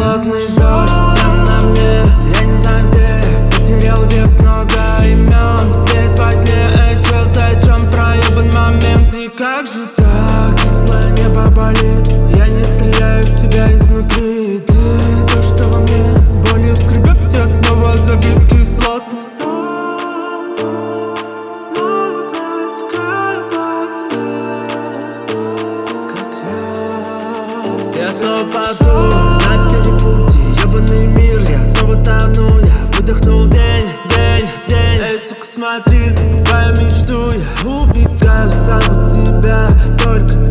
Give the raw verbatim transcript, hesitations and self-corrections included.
холодный дождь прям на мне. Я не знаю где, потерял вес, много имен. Тлеет во тьме, эй, чел, ты о чем? Проебан момент. И как же так, кислое небо болит? Я не стреляю в себя изнутри. Ты то, что во мне болью скребет, я снова забит кислотный. Я снова паду на перепутье, ёбаный мир, я снова тону. Я выдохнул день, день, день. Эй, сука, смотри, забываю мечту. Я убегаю сам от себя, только